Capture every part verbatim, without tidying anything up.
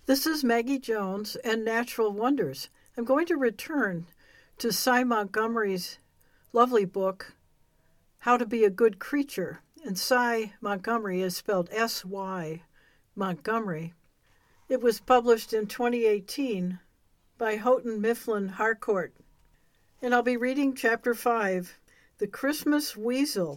This is Maggie Jones and Natural Wonders. I'm going to return to Sy Montgomery's lovely book, How to Be a Good Creature. And Sy Montgomery is spelled S Y, Montgomery. It was published in twenty eighteen by Houghton Mifflin Harcourt. And I'll be reading Chapter five, The Christmas Weasel.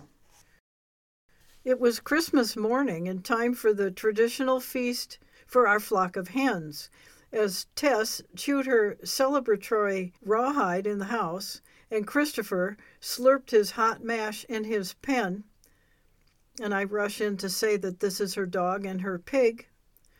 It was Christmas morning and time for the traditional feast for our flock of hens, as Tess chewed her celebratory rawhide in the house, and Christopher slurped his hot mash in his pen, and I rush in to say that this is her dog and her pig.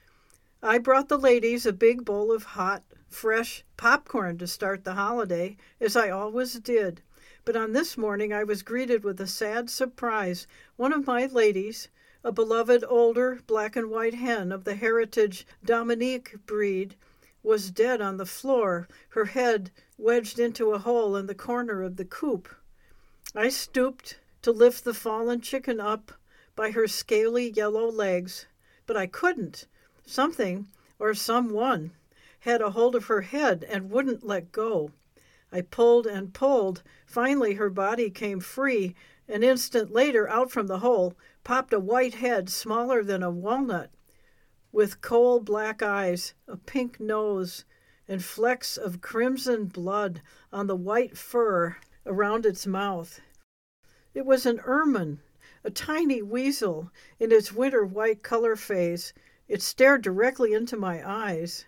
I brought the ladies a big bowl of hot, fresh popcorn to start the holiday, as I always did. But on this morning I was greeted with a sad surprise. One of my ladies, a beloved older black and white hen of the heritage Dominique breed, was dead on the floor, her head wedged into a hole in the corner of the coop. I stooped to lift the fallen chicken up by her scaly yellow legs, but I couldn't. Something, or someone, had a hold of her head and wouldn't let go. I pulled and pulled. Finally her body came free. An instant later, out from the hole, popped a white head smaller than a walnut, with coal black eyes, a pink nose, and flecks of crimson blood on the white fur around its mouth. It was an ermine, a tiny weasel in its winter white color phase. It stared directly into my eyes.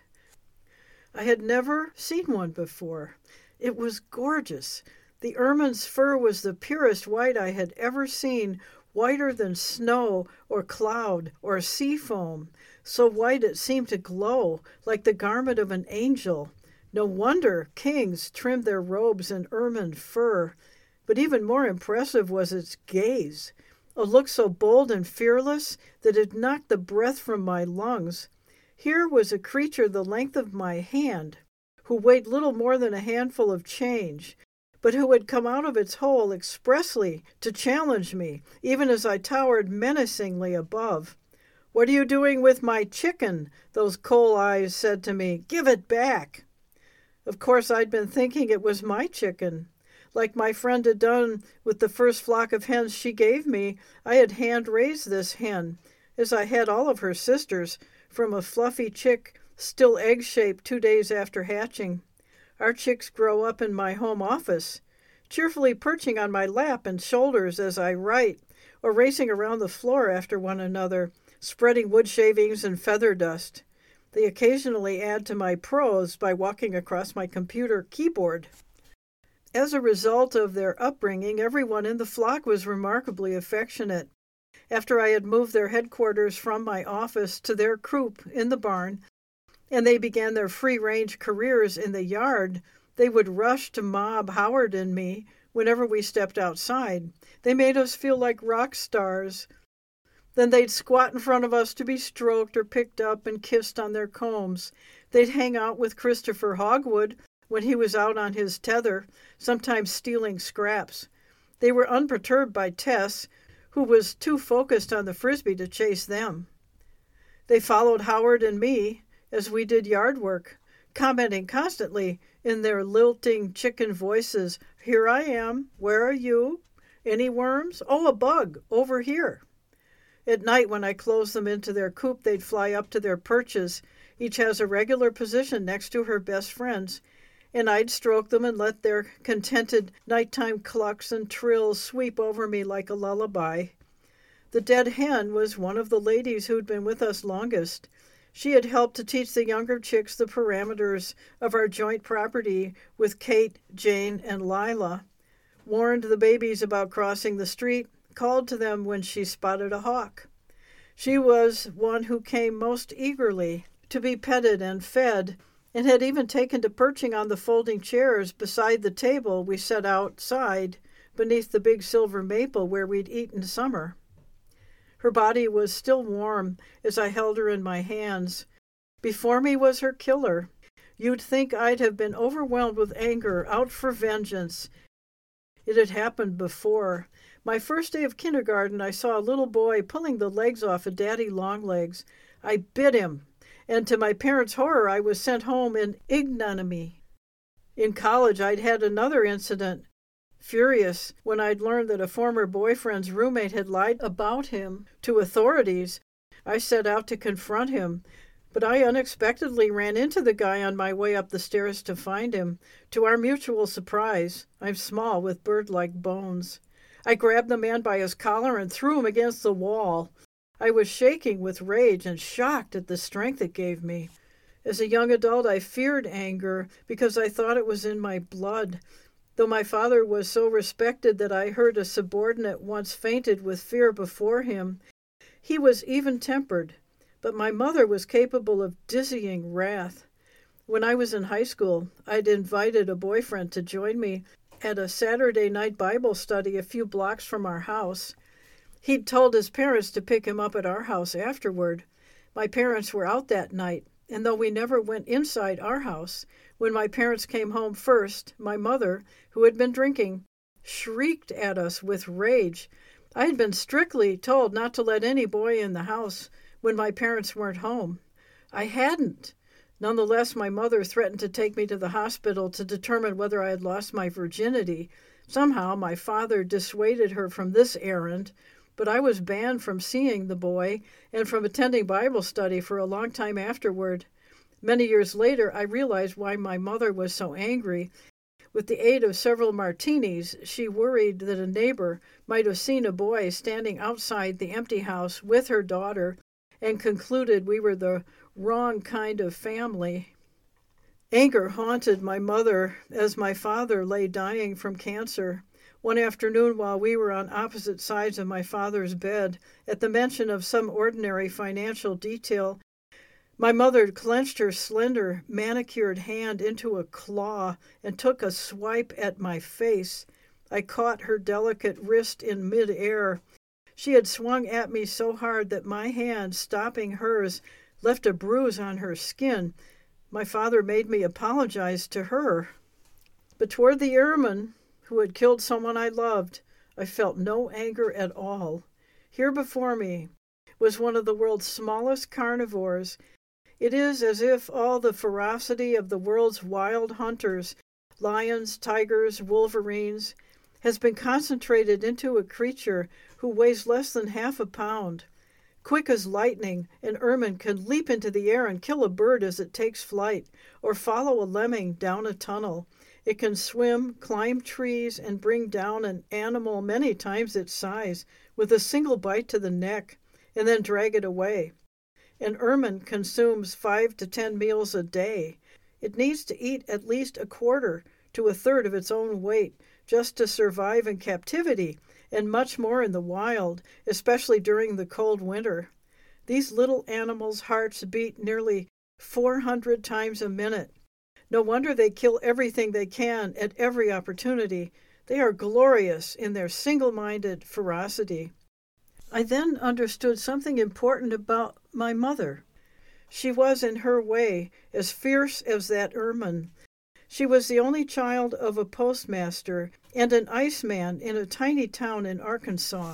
I had never seen one before. It was gorgeous. The ermine's fur was the purest white I had ever seen, whiter than snow or cloud or sea foam, so white it seemed to glow like the garment of an angel. No wonder kings trimmed their robes in ermine fur, but even more impressive was its gaze, a look so bold and fearless that it knocked the breath from my lungs. Here was a creature the length of my hand, who weighed little more than a handful of change, but who had come out of its hole expressly to challenge me, even as I towered menacingly above. "What are you doing with my chicken?" those coal eyes said to me. "Give it back." Of course, I'd been thinking it was my chicken. Like my friend had done with the first flock of hens she gave me, I had hand-raised this hen, as I had all of her sisters, from a fluffy chick still egg-shaped two days after hatching. Our chicks grow up in my home office, cheerfully perching on my lap and shoulders as I write, or racing around the floor after one another, spreading wood shavings and feather dust. They occasionally add to my prose by walking across my computer keyboard. As a result of their upbringing, everyone in the flock was remarkably affectionate. After I had moved their headquarters from my office to their coop in the barn, and they began their free-range careers in the yard, they would rush to mob Howard and me whenever we stepped outside. They made us feel like rock stars. Then they'd squat in front of us to be stroked or picked up and kissed on their combs. They'd hang out with Christopher Hogwood when he was out on his tether, sometimes stealing scraps. They were unperturbed by Tess, who was too focused on the frisbee to chase them. They followed Howard and me as we did yard work, commenting constantly in their lilting chicken voices, "Here I am. Where are you? Any worms? Oh, a bug. Over here." At night, when I closed them into their coop, they'd fly up to their perches. Each has a regular position next to her best friends, and I'd stroke them and let their contented nighttime clucks and trills sweep over me like a lullaby. The dead hen was one of the ladies who'd been with us longest. She had helped to teach the younger chicks the parameters of our joint property with Kate, Jane, and Lila, warned the babies about crossing the street, called to them when she spotted a hawk. She was one who came most eagerly to be petted and fed, and had even taken to perching on the folding chairs beside the table we set outside beneath the big silver maple where we'd eat in summer. Her body was still warm as I held her in my hands. Before me was her killer. You'd think I'd have been overwhelmed with anger, out for vengeance. It had happened before. My first day of kindergarten, I saw a little boy pulling the legs off of Daddy Longlegs. I bit him, and to my parents' horror, I was sent home in ignominy. In college, I'd had another incident. Furious when I'd learned that a former boyfriend's roommate had lied about him to authorities, I set out to confront him, but I unexpectedly ran into the guy on my way up the stairs to find him. To our mutual surprise, I'm small with bird-like bones. I grabbed the man by his collar and threw him against the wall. I was shaking with rage and shocked at the strength it gave me. As a young adult, I feared anger because I thought it was in my blood. Though my father was so respected that I heard a subordinate once fainted with fear before him, he was even-tempered, but my mother was capable of dizzying wrath. When I was in high school, I'd invited a boyfriend to join me at a Saturday night Bible study a few blocks from our house. He'd told his parents to pick him up at our house afterward. My parents were out that night, and though we never went inside our house, when my parents came home first, my mother, who had been drinking, shrieked at us with rage. I had been strictly told not to let any boy in the house when my parents weren't home. I hadn't. Nonetheless, my mother threatened to take me to the hospital to determine whether I had lost my virginity. Somehow, my father dissuaded her from this errand, but I was banned from seeing the boy and from attending Bible study for a long time afterward. Many years later, I realized why my mother was so angry. With the aid of several martinis, she worried that a neighbor might have seen a boy standing outside the empty house with her daughter and concluded we were the wrong kind of family. Anger haunted my mother as my father lay dying from cancer. One afternoon, while we were on opposite sides of my father's bed, at the mention of some ordinary financial detail, my mother clenched her slender, manicured hand into a claw and took a swipe at my face. I caught her delicate wrist in mid-air. She had swung at me so hard that my hand, stopping hers, left a bruise on her skin. My father made me apologize to her. But toward the airman who had killed someone I loved, I felt no anger at all. Here before me was one of the world's smallest carnivores. It is as if all the ferocity of the world's wild hunters, lions, tigers, wolverines, has been concentrated into a creature who weighs less than half a pound. Quick as lightning, an ermine can leap into the air and kill a bird as it takes flight, or follow a lemming down a tunnel. It can swim, climb trees, and bring down an animal many times its size with a single bite to the neck, and then drag it away. An ermine consumes five to ten meals a day. It needs to eat at least a quarter to a third of its own weight just to survive in captivity, and much more in the wild, especially during the cold winter. These little animals' hearts beat nearly four hundred times a minute. No wonder they kill everything they can at every opportunity. They are glorious in their single-minded ferocity. I then understood something important about my mother. She was, in her way, as fierce as that ermine. She was the only child of a postmaster and an iceman in a tiny town in Arkansas.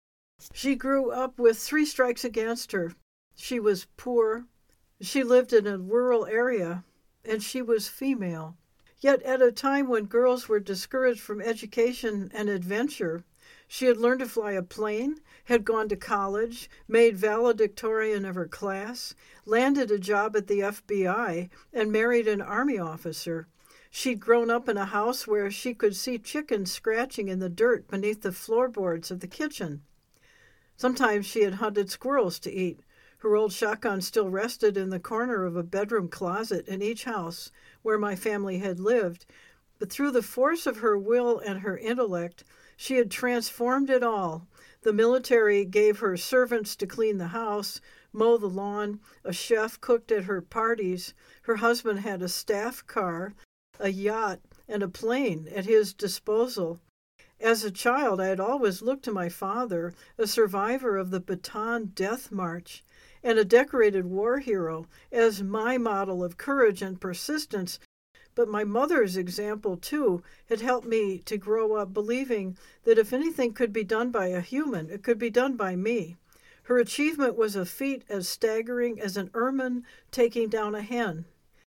She grew up with three strikes against her. She was poor, she lived in a rural area, and she was female. Yet at a time when girls were discouraged from education and adventure, she had learned to fly a plane, had gone to college, made valedictorian of her class, landed a job at the F B I, and married an army officer. She'd grown up in a house where she could see chickens scratching in the dirt beneath the floorboards of the kitchen. Sometimes she had hunted squirrels to eat. Her old shotgun still rested in the corner of a bedroom closet in each house where my family had lived, but through the force of her will and her intellect, she had transformed it all. The military gave her servants to clean the house, mow the lawn, a chef cooked at her parties. Her husband had a staff car, a yacht, and a plane at his disposal. As a child, I had always looked to my father, a survivor of the Bataan Death March, and a decorated war hero, as my model of courage and persistence. But my mother's example, too, had helped me to grow up believing that if anything could be done by a human, it could be done by me. Her achievement was a feat as staggering as an ermine taking down a hen.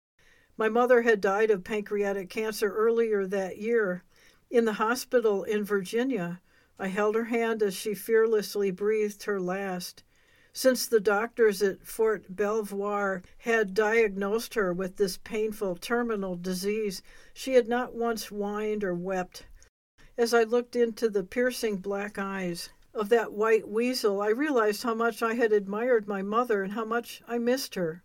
My mother had died of pancreatic cancer earlier that year. In the hospital in Virginia, I held her hand as she fearlessly breathed her last. Since the doctors at Fort Belvoir had diagnosed her with this painful terminal disease, she had not once whined or wept. As I looked into the piercing black eyes of that white weasel, I realized how much I had admired my mother and how much I missed her.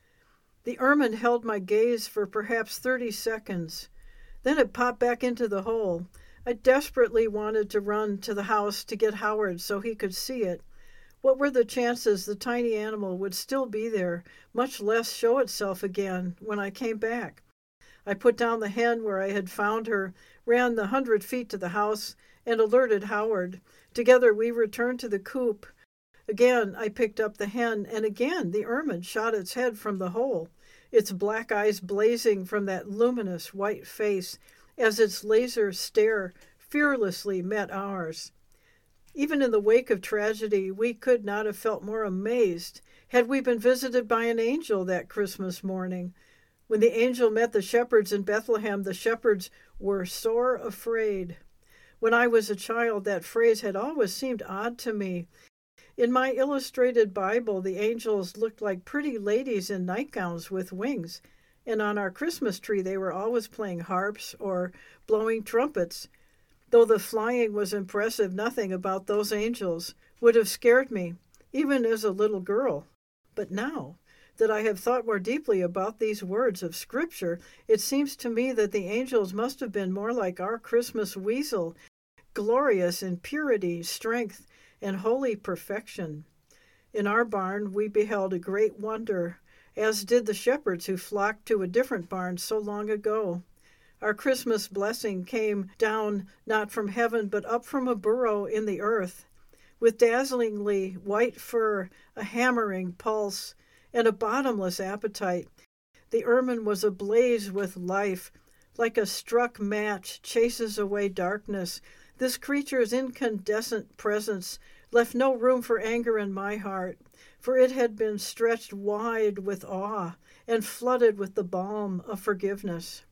The ermine held my gaze for perhaps thirty seconds. Then it popped back into the hole. I desperately wanted to run to the house to get Howard so he could see it. What were the chances the tiny animal would still be there, much less show itself again when I came back? I put down the hen where I had found her, ran the hundred feet to the house, and alerted Howard. Together we returned to the coop. Again I picked up the hen, and again the ermine shot its head from the hole, its black eyes blazing from that luminous white face as its laser stare fearlessly met ours. Even in the wake of tragedy, we could not have felt more amazed had we been visited by an angel that Christmas morning. When the angel met the shepherds in Bethlehem, the shepherds were sore afraid. When I was a child, that phrase had always seemed odd to me. In my illustrated Bible, the angels looked like pretty ladies in nightgowns with wings, and on our Christmas tree they were always playing harps or blowing trumpets. Though the flying was impressive, nothing about those angels would have scared me, even as a little girl. But now that I have thought more deeply about these words of Scripture, it seems to me that the angels must have been more like our Christmas weasel, glorious in purity, strength, and holy perfection. In our barn we beheld a great wonder, as did the shepherds who flocked to a different barn so long ago. Our Christmas blessing came down not from heaven, but up from a burrow in the earth. With dazzlingly white fur, a hammering pulse, and a bottomless appetite, the ermine was ablaze with life. Like a struck match chases away darkness, this creature's incandescent presence left no room for anger in my heart, for it had been stretched wide with awe and flooded with the balm of forgiveness.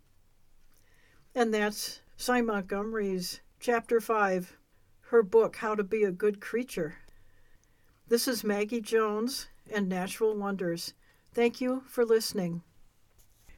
And that's Sy Montgomery's Chapter five, her book, How to Be a Good Creature. This is Maggie Jones and Natural Wonders. Thank you for listening.